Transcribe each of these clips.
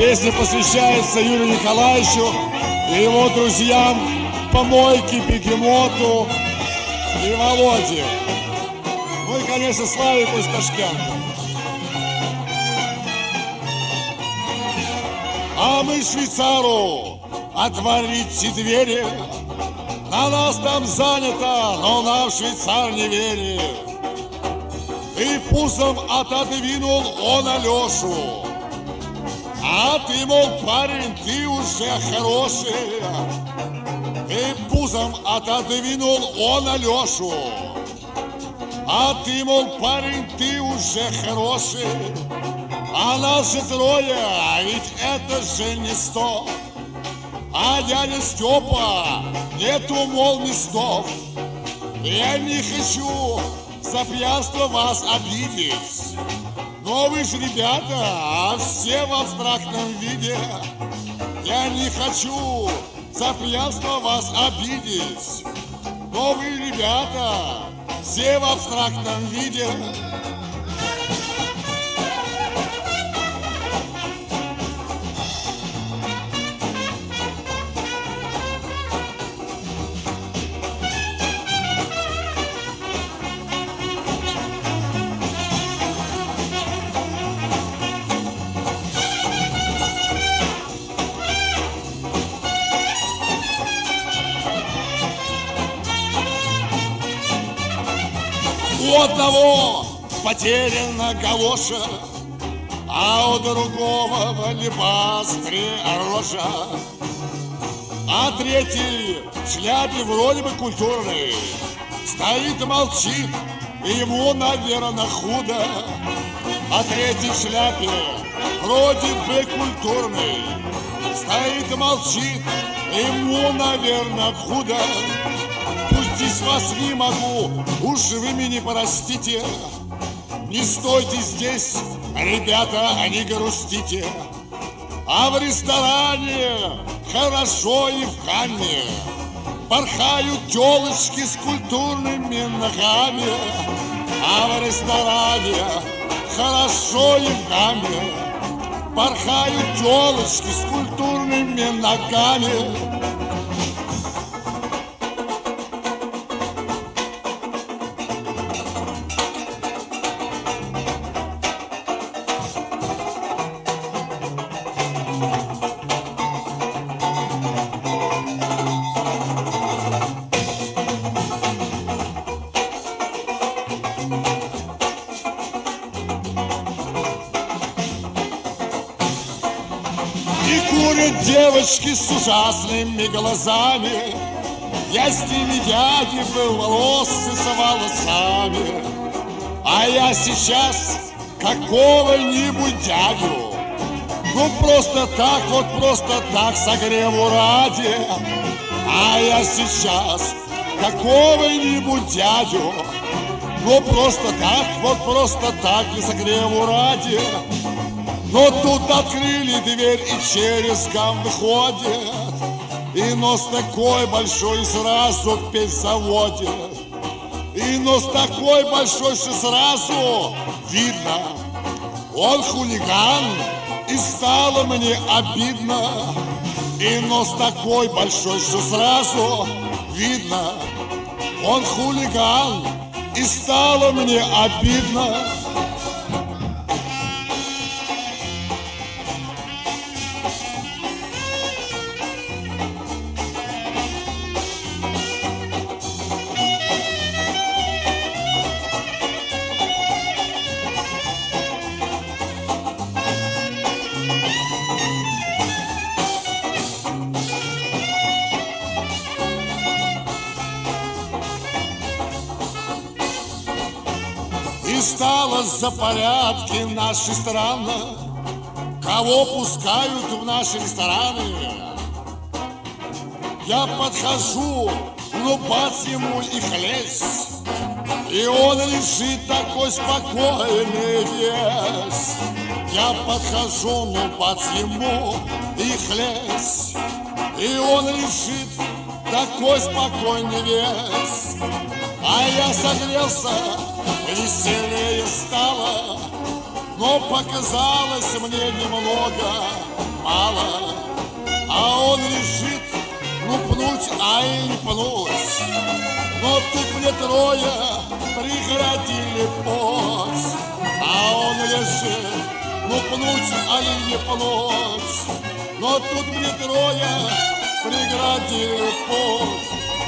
Песня посвящается Юрию Николаевичу и его друзьям Помойке, Бегемоту и Володе. Ну и, конечно, Славику из Ташкента. А мы швейцару отворите двери. На нас там занято, но нам швейцар не верит. И пузом отодвинул он Алешу. А ты, мол, парень, ты уже хороший. И пузом отодвинул он Алешу. А ты, мол, парень, ты уже хороший. А нас же трое, а ведь это же не 100. А дядя Степа, нету, мол, местов. Я не хочу за пьянство вас обидеть. Но вы же, ребята, все в абстрактном виде. Я не хочу за пьянство вас обидеть. Но вы, ребята, все в абстрактном виде. У одного потеряна галоша, а у другого в алебастре рожа. А третий в шляпе вроде бы культурный стоит и молчит, и ему, наверное, худо. А третий в шляпе вроде бы культурный стоит и молчит, и ему, наверное, худо. Пустить вас не могу, уж вы меня простите. Не стойте здесь, ребята, не грустите. А в ресторане хорошо и в хаме порхают телочки с культурными ногами. А в ресторане хорошо и в хаме порхают телочки с культурными ногами. И курят девочки с ужасными глазами. Я с ними дяди был, волосы с волосами. А я сейчас какого-нибудь дядю, ну просто так, вот просто так, согреву ради. А я сейчас какого-нибудь дядю, ну просто так, вот просто так, и согреву ради. Но тут открыли дверь, и через гам выходит, и нос такой большой, сразу к печзаводе. И нос такой большой, что сразу видно, он хулиган, и стало мне обидно. И нос такой большой, что сразу видно, он хулиган, и стало мне обидно. И стало за порядки нашей страны, кого пускают в наши рестораны. Я подхожу, ну бац ему и хлесть, и он лежит такой спокойный весь. Я подхожу, ну бац ему и хлесть, и он лежит такой спокойный весь. А я согрелся, веселее стало, но показалось мне немного, мало, а он решит, ну пнуть, ай не пнуть. Но тут мне трое преградили путь, а он решит, ну пнуть, ай не пнуть. Но тут мне трое преградили путь.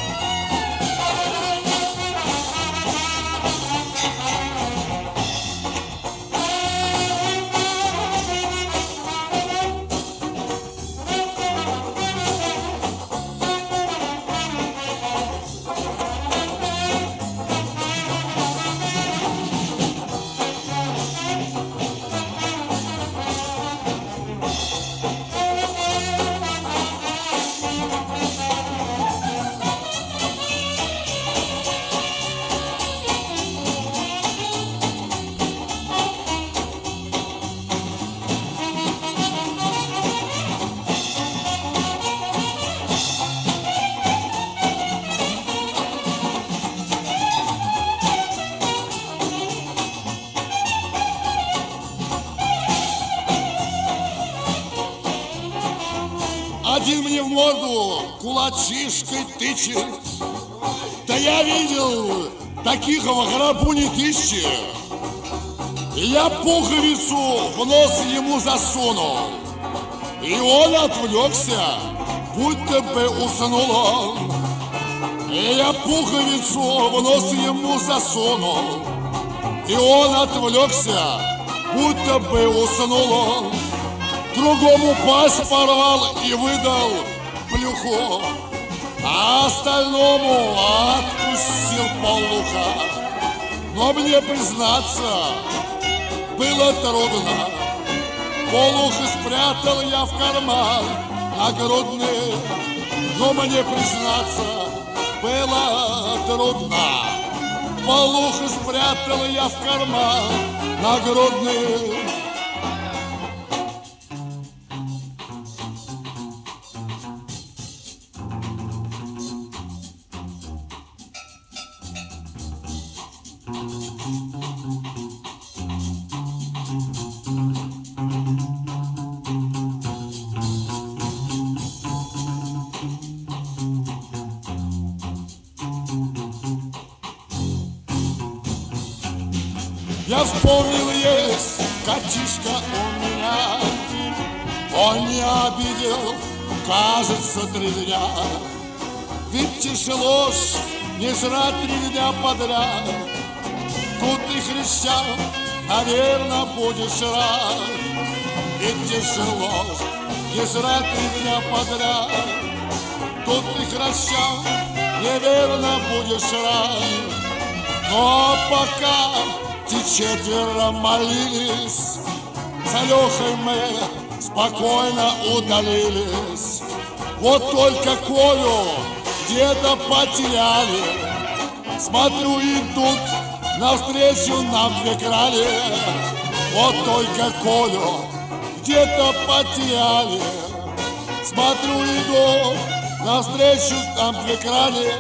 Один мне в морду кулачишкой тычет. Да я видел, таких в гробу не тысячи. И я пуговицу в нос ему засунул, и он отвлекся, будто бы уснул он. И я пуговицу в нос ему засунул, и он отвлекся, будто бы уснул он. Другому пасть порвал и выдал плюху, а остальному отпустил полуха. Но мне признаться было трудно. Полуху спрятал я в карман нагрудный, но мне признаться было трудно. Полуху спрятал я в карман нагрудный. Я вспомнил, есть котишка у меня, он не обидел, кажется, 3 дня. Ведь тяжело ж не жрать 3 дня подряд. Тут и хряща, наверное, будешь рад. Ведь тяжело ж не жрать 3 дня подряд. Тут и хряща, неверно будешь рад. Но пока те 4 молились, за Лехой мы спокойно удалились. Вот только Колю где-то потеряли. Смотрю, идут навстречу нам 2 крали. Вот только Колю где-то потеряли. Смотрю, идут навстречу нам 2 крали.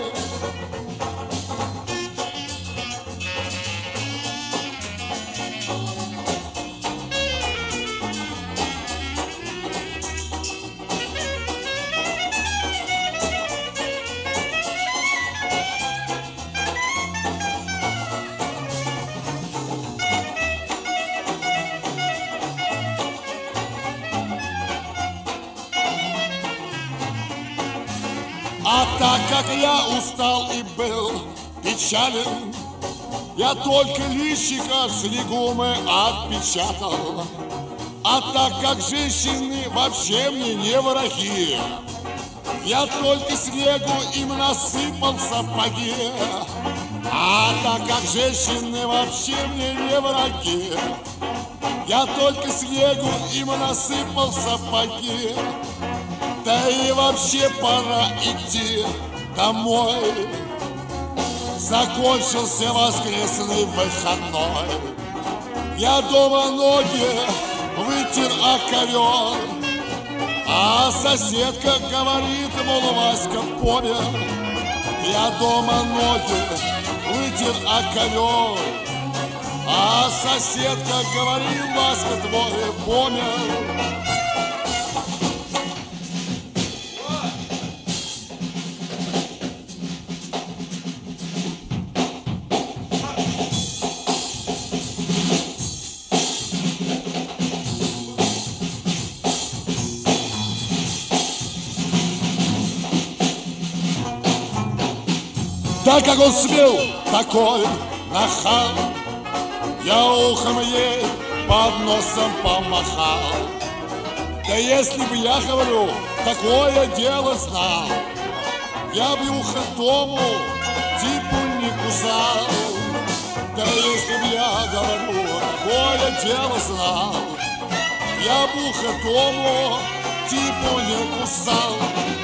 А так как я устал и был печален, я только личика с легумы отпечатал. А так как женщины вообще мне не враги, я только снегу им насыпал сапоги. А так как женщины вообще мне не враги, я только снегу им насыпал сапоги. Да и вообще пора идти домой. Закончился воскресный выходной. Я дома ноги вытер о ковер, а соседка говорит, мол, Васька помер. Я дома ноги вытер о ковер, а соседка говорит, Васька твой помер. Да как он смел, такой нахал, я ухом ей под носом помахал. Да если бы я, говорю, такое дело знал, я бы ухо дому типу не кусал. Да если бы я, говорю, такое дело знал, я бы ухо дому типу не кусал.